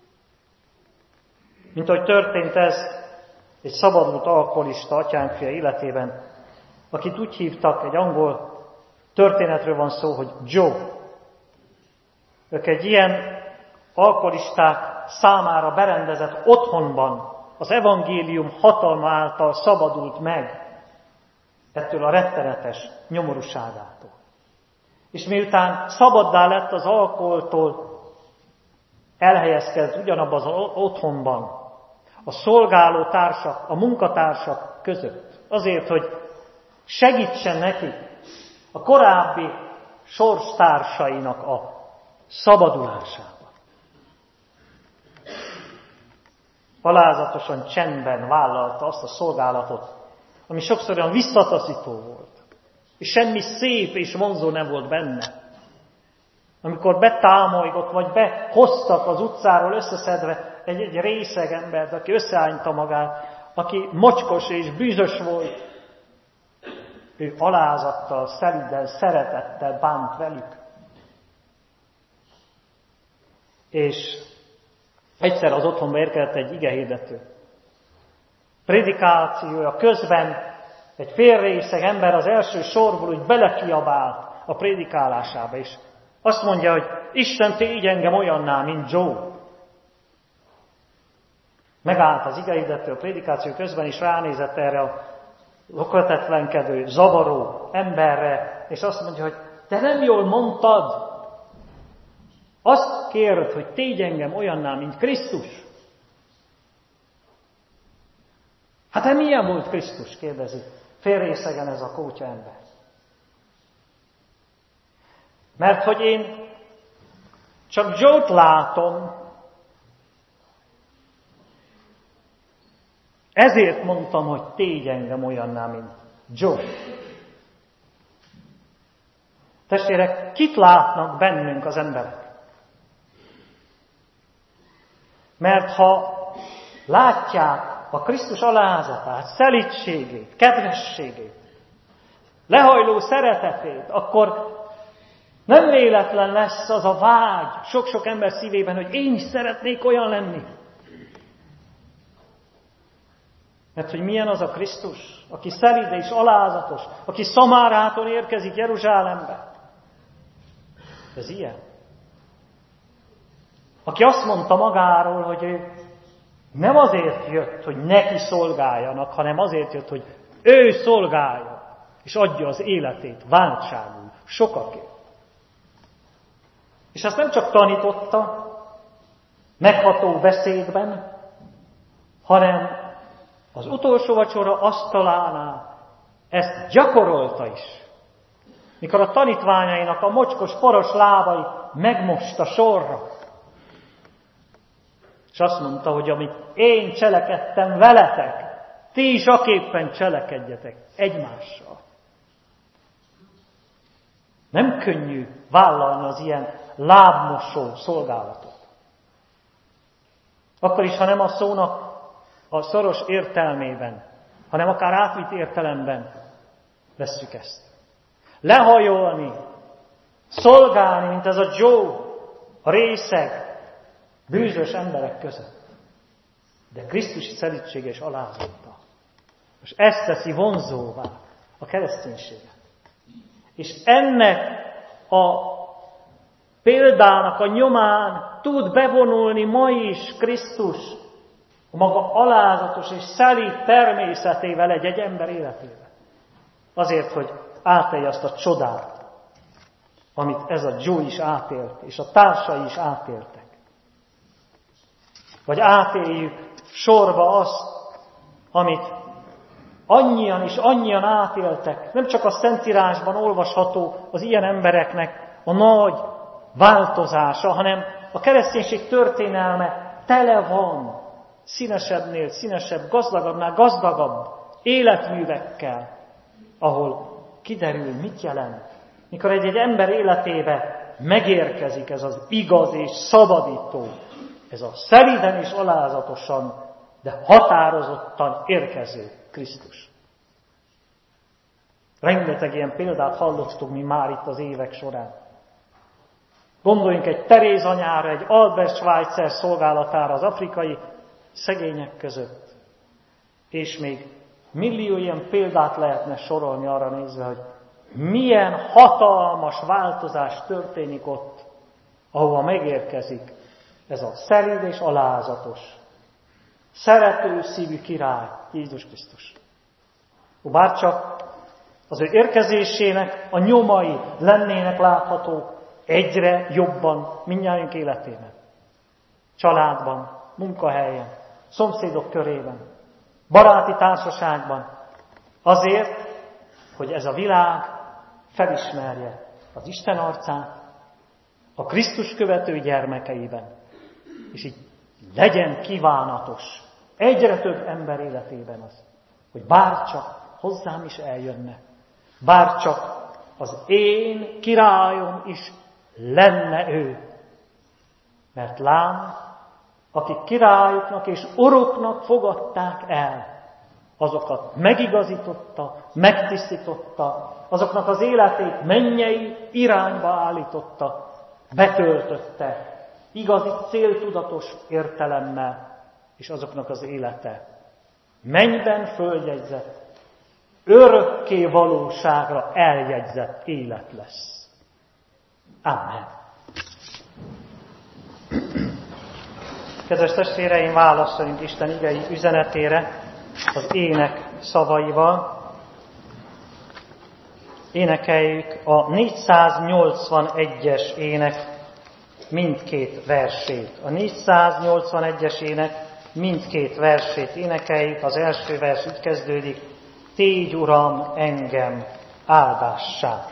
Mint ahogy történt ez egy szabadult alkoholista atyánk fia életében, akit úgy hívtak, egy angol történetről van szó, hogy Joe. Ők egy ilyen alkoholisták számára berendezett otthonban az evangélium hatalma által szabadult meg ettől a rettenetes nyomorúságától. És miután szabaddá lett az alkoholtól, elhelyezkedett ugyanabban az otthonban a szolgáló társak, a munkatársak között. Azért, hogy segítsen neki a korábbi sorstársainak a szabadulásában. Alázatosan csendben vállalta azt a szolgálatot, ami sokszor olyan visszataszító volt, és semmi szép és vonzó nem volt benne. Amikor betámolygott, vagy behoztak az utcáról összeszedve egy, egy részeg embert, aki összeányta magát, aki mocskos és bűzös volt, ő alázattal, szeliddel, szeretettel bánt velük. És egyszer az otthonba érkezett egy igehirdető. Prédikációja közben egy félrészeg ember az első sorból úgy belekiabált a prédikálásába, és azt mondja, hogy Isten tégy engem olyanná, mint Joe. Megállt az igehirdető a prédikáció közben, és ránézett erre a lökötetlenkedő, zavaró emberre, és azt mondja, hogy te nem jól mondtad. Azt kérd, hogy tégy engem olyanná, mint Krisztus. Hát de milyen volt Krisztus? Kérdezi félrészegen ez a kótya ember. Mert hogy én csak Joe-t látom, ezért mondtam, hogy tégy engem olyanná, mint Joe. Testvérek, kit látnak bennünk az emberek? Mert ha látják a Krisztus alázatát, szelídségét, kedvességét, lehajló szeretetét, akkor nem véletlen lesz az a vágy sok-sok ember szívében, hogy én is szeretnék olyan lenni. Mert hogy milyen az a Krisztus, aki szelíd és alázatos, aki Szamárától érkezik Jeruzsálembe. Ez ilyen. Aki azt mondta magáról, hogy ő nem azért jött, hogy neki szolgáljanak, hanem azért jött, hogy ő szolgálja, és adja az életét váltságul sokakért. És ezt nem csak tanította megható beszédben, hanem az utolsó vacsora asztalánál ezt gyakorolta is. Mikor a tanítványainak a mocskos, poros lábai megmosta sorra, és azt mondta, hogy amit én cselekedtem veletek, ti is aképpen cselekedjetek egymással. Nem könnyű vállalni az ilyen lábmosó szolgálatot. Akkor is, ha nem a szónak a szoros értelmében, hanem akár átvitt értelemben vesszük ezt. Lehajolni, szolgálni, mint ez a Joe, a részeg, bűzös emberek között. De Krisztusi szelídsége és alázattal. És ezt teszi vonzóvá a kereszténységet. És ennek a példának a nyomán tud bevonulni ma is Krisztus a maga alázatos és szelíd természetével egy-egy ember életébe. Azért, hogy átélje azt a csodát, amit ez a Joe is átélt, és a társai is átéltek. Vagy átéljük sorba azt, amit annyian és annyian átéltek. Nem csak a Szentírásban olvasható az ilyen embereknek a nagy változása, hanem a kereszténység történelme tele van színesebbnél színesebb, gazdagabbnál gazdagabb életművekkel, ahol kiderül, mit jelent, mikor egy-egy ember életébe megérkezik ez az igaz és szabadító, ez a szelíden és alázatosan, de határozottan érkező Krisztus. Rengeteg ilyen példát hallottunk mi már itt az évek során. Gondoljunk egy Teréz anyára, egy Albert Schweitzer szolgálatára az afrikai szegények között. És még millió ilyen példát lehetne sorolni arra nézve, hogy milyen hatalmas változás történik ott, ahova megérkezik ez a szelíd és alázatos, szerető szívű király, Jézus Krisztus. Bárcsak az ő érkezésének a nyomai lennének láthatók egyre jobban mindnyájunk életében. Családban, munkahelyen, szomszédok körében, baráti társaságban. Azért, hogy ez a világ felismerje az Isten arcát a Krisztus követő gyermekeiben. És így legyen kívánatos egyre több ember életében az, hogy bárcsak hozzám is eljönne, bárcsak az én királyom is lenne ő. Mert lám, akik királyoknak és uruknak fogadták el azokat megigazította, megtisztította, azoknak az életét mennyei irányba állította, betöltötte, igazi céltudatos értelemmel, és azoknak az élete mennyben följegyzett, örökké valóságra eljegyzett élet lesz. Amen. Kedves testvéreim, válaszoljunk Isten igei üzenetére az ének szavaival. Énekeljük a négyszáznyolcvanegyes ének mindkét versét. A négyszáznyolcvanegyes ének mindkét versét énekeljük. Az első vers így kezdődik: Tégy, Uram, engem áldássá.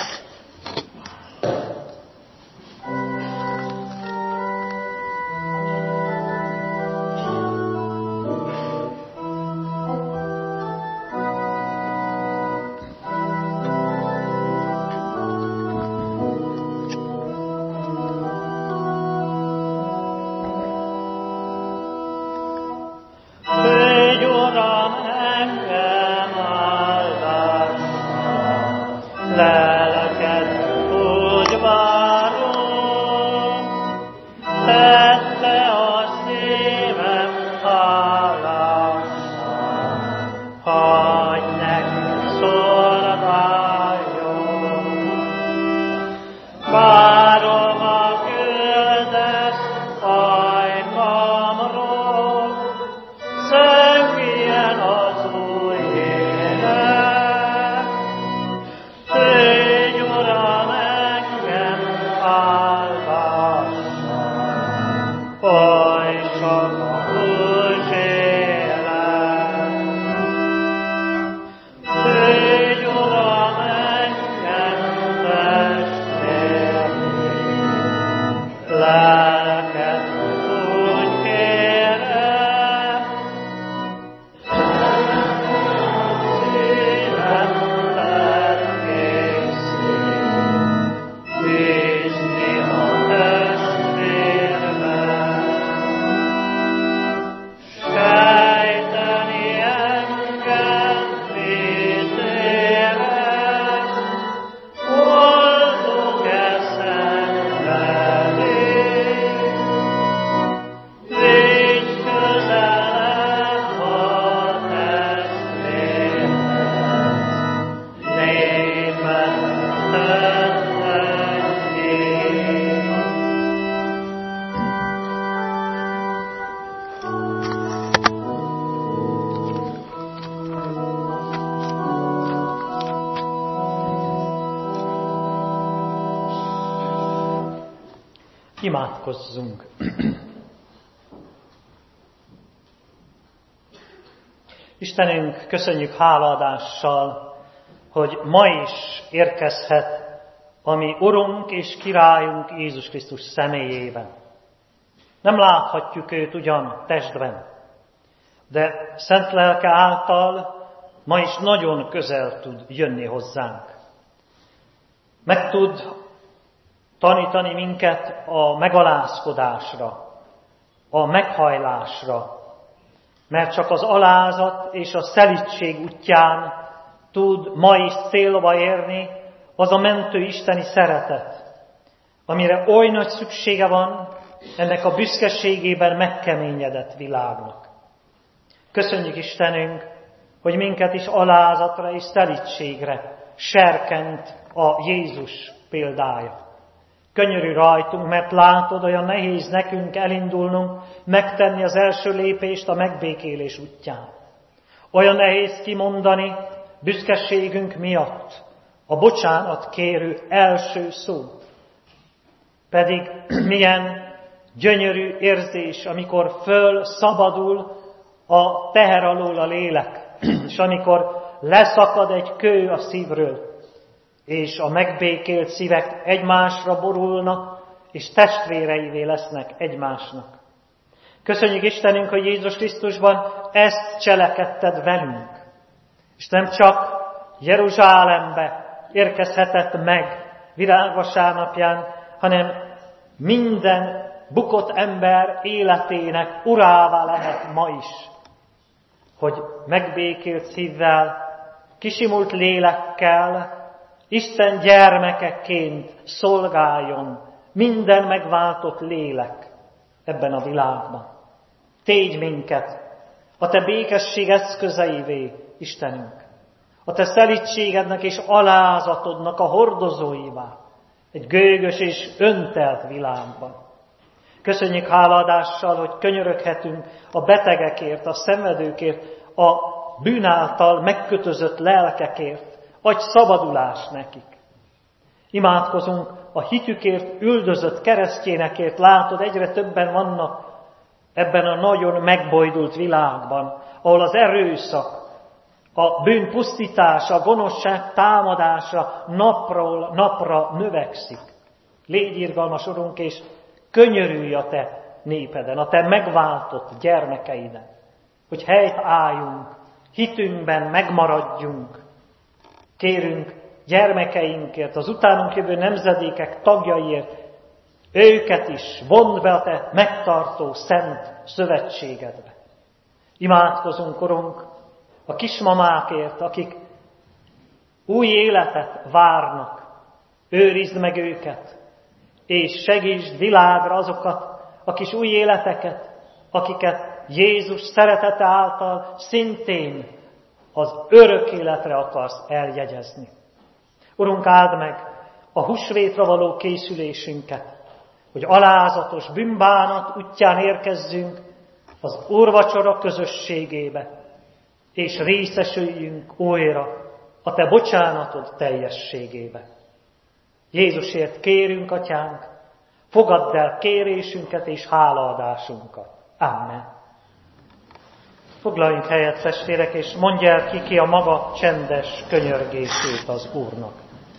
Imádkozzunk! Istenünk, köszönjük hálaadással, hogy ma is érkezhet a mi Urunk és Királyunk Jézus Krisztus személyében. Nem láthatjuk őt ugyan testben, de szent lelke által ma is nagyon közel tud jönni hozzánk. Meg tud tanítani minket a megalázkodásra, a meghajlásra, mert csak az alázat és a szelídség útján tud ma is célba érni az a mentő isteni szeretet, amire oly nagy szüksége van ennek a büszkeségében megkeményedett világnak. Köszönjük Istenünk, hogy minket is alázatra és szelídségre serkent a Jézus példája. Könyörű rajtunk, mert látod, olyan nehéz nekünk elindulnunk, megtenni az első lépést a megbékélés útján. Olyan nehéz kimondani büszkeségünk miatt a bocsánat kérő első szót. Pedig milyen gyönyörű érzés, amikor föl szabadul a teher alól a lélek, és amikor leszakad egy kő a szívről, és a megbékélt szívek egymásra borulnak, és testvéreivé lesznek egymásnak. Köszönjük Istenünk, hogy Jézus Krisztusban ezt cselekedted velünk. És nem csak Jeruzsálembe érkezhetett meg virágvasárnapján, hanem minden bukott ember életének urává lehet ma is. hogy megbékélt szívvel, kisimult lélekkel, Isten gyermekeként szolgáljon minden megváltott lélek ebben a világban. Tégy minket a Te békesség eszközeivé, Istenünk, a Te szelídségednek és alázatodnak a hordozóivá, egy gőgös és öntelt világban. Köszönjük hálaadással, hogy könyöröghetünk a betegekért, a szenvedőkért, a bűn által megkötözött lelkekért. Adj szabadulást nekik. Imádkozunk a hitükért üldözött keresztényekért. Látod, egyre többen vannak ebben a nagyon megbojdult világban, ahol az erőszak, a bűn pusztítása, a gonoszság támadása napról napra növekszik. Légy irgalmas, Urunk, és könyörülj a Te népeden, a Te megváltott gyermekeiden, hogy helyt álljunk, hitünkben megmaradjunk. Kérünk gyermekeinkért, az utánunk jövő nemzedékek tagjaiért, őket is vond be a Te megtartó szent szövetségedbe. Imádkozunk, Urunk, a kismamákért, akik új életet várnak. Őrizd meg őket, és segítsd világra azokat a kis új életeket, akiket Jézus szeretete által szintén az örök életre akarsz eljegyezni. Urunk, áld meg a húsvétra való készülésünket, hogy alázatos bűnbánat útján érkezzünk az úrvacsora közösségébe, és részesüljünk újra a Te bocsánatod teljességébe. Jézusért kérünk, Atyánk, fogadd el kérésünket és hálaadásunkat. Amen. Foglaljunk helyet, testvérek, és mondj el ki, ki a maga csendes könyörgését az Úrnak.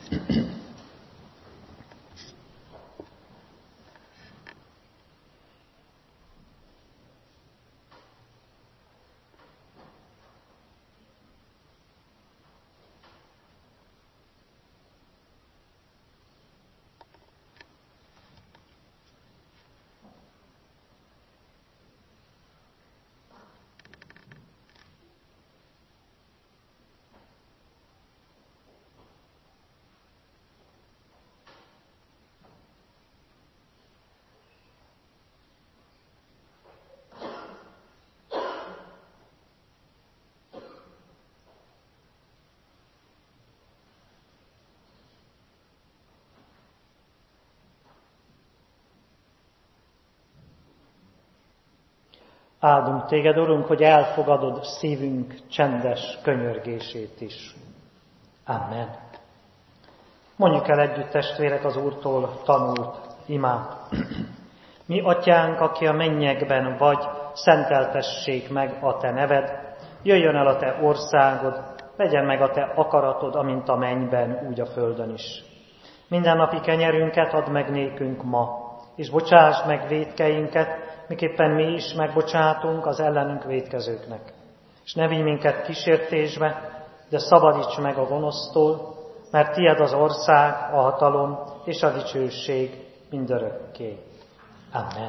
Áldunk Téged, Urunk, hogy elfogadod szívünk csendes könyörgését is. Amen. Mondjuk el együtt, testvérek, az Úrtól tanult imát. Mi, Atyánk, aki a mennyekben vagy, szenteltessék meg a Te neved, jöjjön el a Te országod, legyen meg a Te akaratod, amint a mennyben, úgy a földön is. Mindennapi kenyerünket add meg nékünk ma, és bocsásd meg vétkeinket, miképpen mi is megbocsátunk az ellenünk vétkezőknek. És ne vigy minket kísértésbe, de szabadíts meg a gonosztól, mert tied az ország, a hatalom és a dicsőség mindörökké. Amen.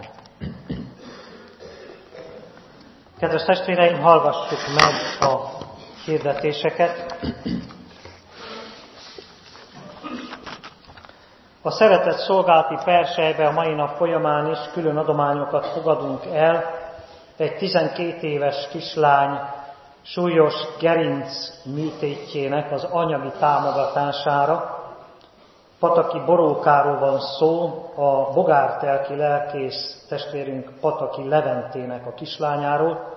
Kedves testvéreim, hallgassuk meg a hirdetéseket. A szeretett szolgálati perselybe a mai nap folyamán is külön adományokat fogadunk el egy tizenkét éves kislány súlyos gerinc műtétjének az anyagi támogatására. Pataki Borókáról van szó, a bogártelki lelkész testvérünk Pataki Leventének a kislányáról.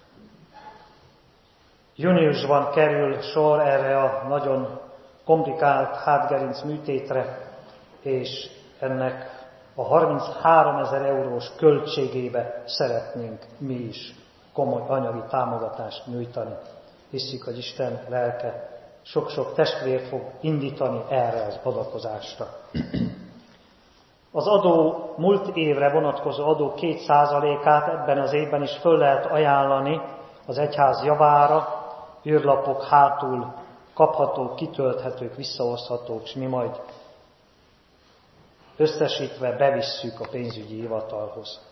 Júniusban kerül sor erre a nagyon komplikált hátgerinc műtétre, és ennek a harmincháromezer eurós költségébe szeretnénk mi is komoly anyagi támogatást nyújtani. Hisszük, hogy Isten lelke sok-sok testvért fog indítani erre az adakozásra. Az adó múlt évre vonatkozó adó két százalékát ebben az évben is föl lehet ajánlani az egyház javára, űrlapok hátul kaphatók, kitölthetők, visszahozhatók, és mi majd összesítve bevisszük a pénzügyi hivatalhoz.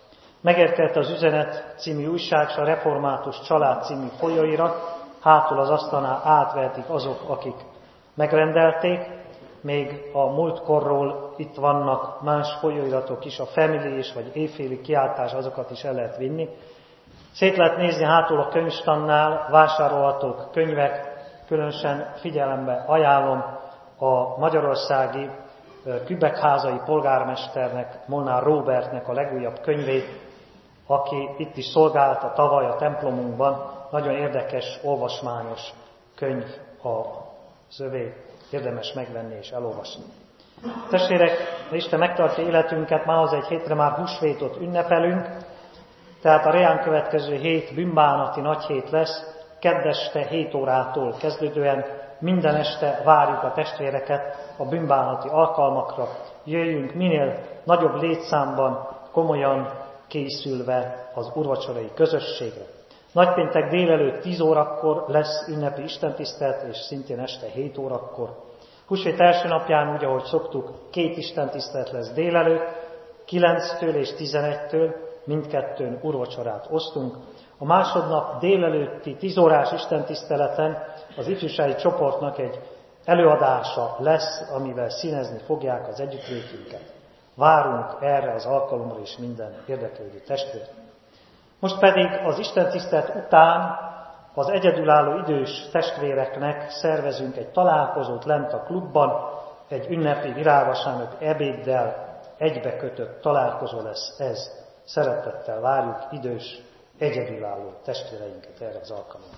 Megérkezett az Üzenet című újság, és a Református Család című folyóirat, hátul az asztalnál átvehetik azok, akik megrendelték, még a múltkorról itt vannak más folyóiratok is, a Family és vagy éjféli kiáltás, azokat is el lehet vinni. Szét lehet nézni hátul a könyvtannál, vásárolhatók könyvek, különösen figyelembe ajánlom a magyarországi kübekházai polgármesternek, Molnár Róbertnek a legújabb könyvét, aki itt is szolgált a tavaly a templomunkban. Nagyon érdekes, olvasmányos könyv az övé, érdemes megvenni és elolvasni. Testvérek, Isten megtartja életünket, már az egy hétre már húsvétot ünnepelünk, tehát a reán következő hét bűnbánati nagyhét lesz, kedd este hét órától kezdődően minden este várjuk a testvéreket a bűnbánati alkalmakra. Jöjjünk minél nagyobb létszámban, komolyan készülve az úrvacsorai közösségre. Nagypéntek délelőtt tíz órakor lesz ünnepi istentisztelet, és szintén este hét órakor. Húsvét első napján, úgy ahogy szoktuk, két istentisztelet lesz délelőtt, kilenctől és tizenegytől, mindkettőn úrvacsorát osztunk. A másodnap délelőtti tíz órás istentiszteleten az ifjúsági csoportnak egy előadása lesz, amivel színezni fogják az együttlétünket. Várunk erre az alkalomra is minden érdeklődő testvért. Most pedig az istentisztelet után az egyedülálló idős testvéreknek szervezünk egy találkozót lent a klubban, egy ünnepi virágvasárnap ebéddel egybekötött találkozó lesz ez. Szeretettel várjuk idős, egyedülálló testvéreinket erre az alkalomra.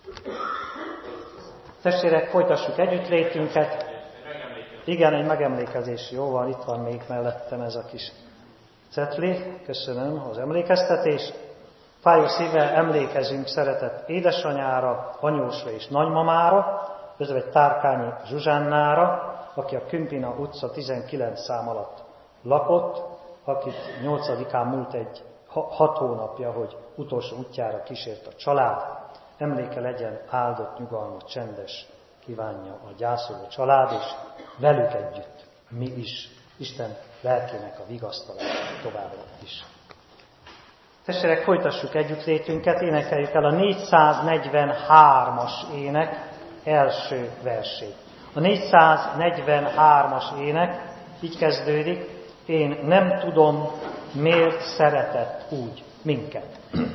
Testvérek, folytassuk együttlétünket. Igen, egy megemlékezés. Jó van, itt van még mellettem ez a kis cetli. Köszönöm az emlékeztetést. Fájó szívvel emlékezünk szeretett édesanyára, anyósra és nagymamára, közben Tárkányi Zsuzsánnára, aki a Kümpina utca tizenkilenc szám alatt lakott, akit nyolcadikán múlt egy hat hónapja, hogy utolsó útjára kísért a család. Emléke legyen áldott, nyugalmat, csendes kívánja a gyászoló család, és velük együtt mi is, Isten lelkének a vigasztalását továbbra is. Testvérek, folytassuk együttlétünket, énekeljük el a négyszáznegyvenhármas ének első versét. A négyszáznegyvenhármas ének így kezdődik: én nem tudom, miért szeretett úgy minket.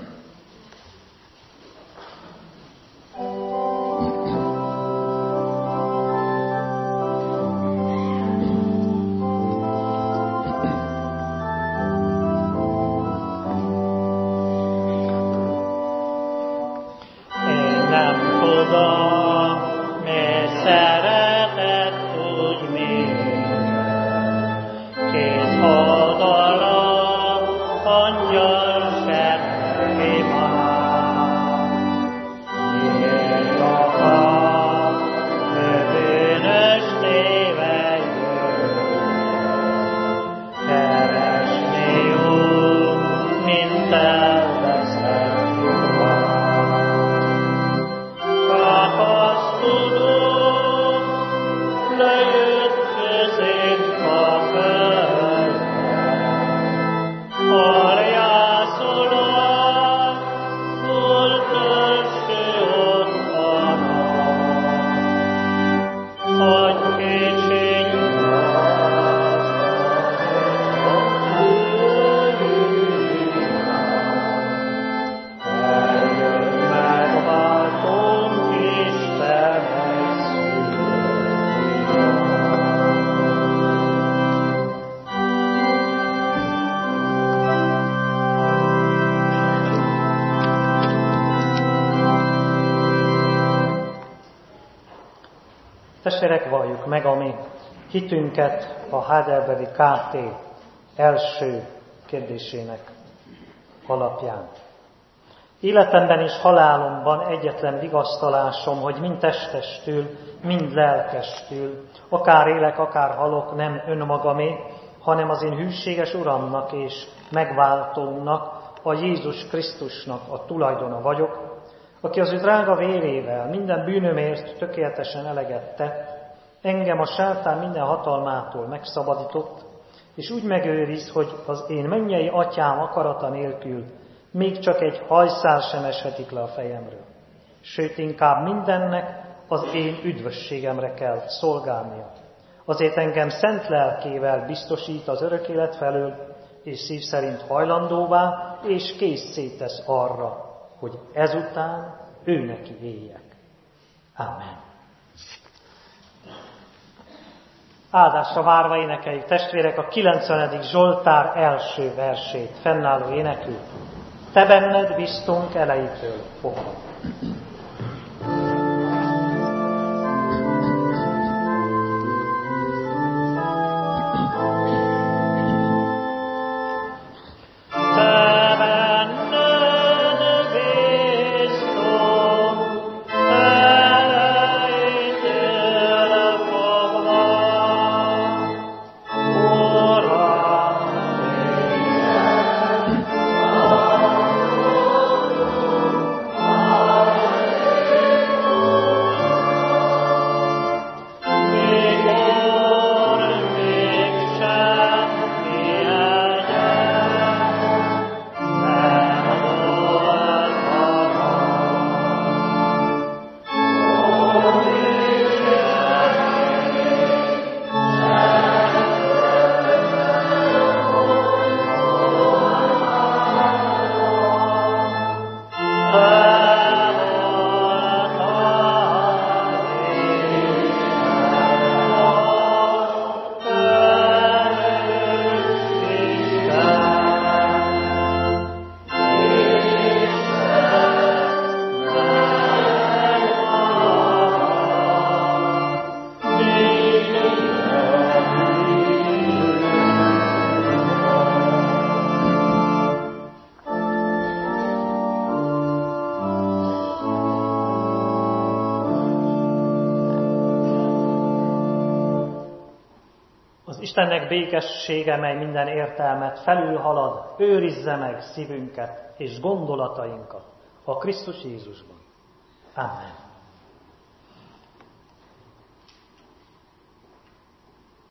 Testvérek, valljuk meg a mi hitünket a Heidelbergi ká té első kérdésének alapján. Életemben és halálomban egyetlen vigasztalásom, hogy mind testestül, mind lelkestül, akár élek, akár halok, nem önmagamé, hanem az én hűséges Uramnak és megváltómnak, a Jézus Krisztusnak a tulajdona vagyok, aki az ő drága vérével minden bűnömért tökéletesen eleget tett, engem a sátán minden hatalmától megszabadított, és úgy megőriz, hogy az én mennyei atyám akarata nélkül még csak egy hajszál sem eshetik le a fejemről. Sőt, inkább mindennek az én üdvösségemre kell szolgálnia. Azért engem szent lelkével biztosít az örök élet felől, és szív szerint hajlandóvá és készé tesz arra, hogy ezután ő neki éljek. Amen. Áldásra várva énekeljük, testvérek, a kilencvenedik Zsoltár első versét, fennálló énekű. Te benned biztunk elejétől fogva. Istennek békessége, mely minden értelmet felülhalad, őrizze meg szívünket és gondolatainkat a Krisztus Jézusban. Amen.